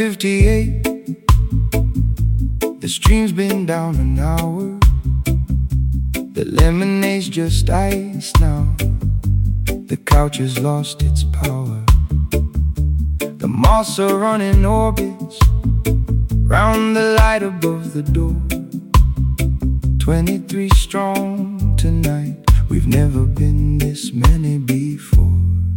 7:58. The stream's been down an hour. The lemonade's just ice now. The couch has lost its power. The moths are running orbits round the light above the door. 23 strong tonight. We've never been this many before.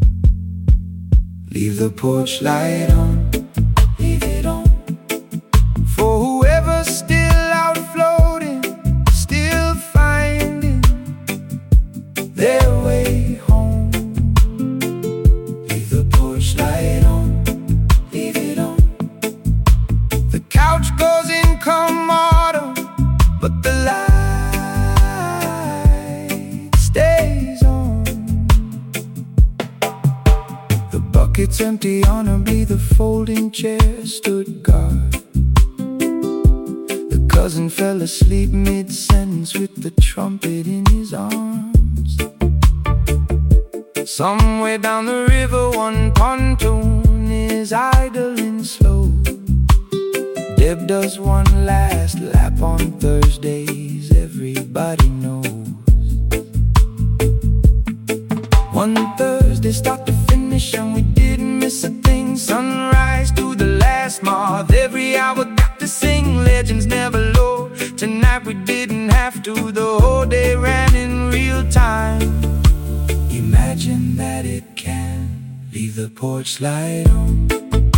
Leave the porch light on, leave it on, for whoever's still out floating, still finding their way home. Leave the porch light on, leave it on. The couch goes in come autumn, but the light stays on. The bucket's empty, honorably the folding chair stood guard. The cousin fell asleep mid-sentence with the trumpet in his arms. Somewhere down the river one pontoon is idling slow. Deb does one last lap on Thursdays, everybody knows. One Thursday start to finish and we didn't miss a thing. Sunrise to the last moth, every hour got to sing. Legends never low, tonight we didn't have to. The whole day ran in real time. Imagine that it can. Leave the porch light on,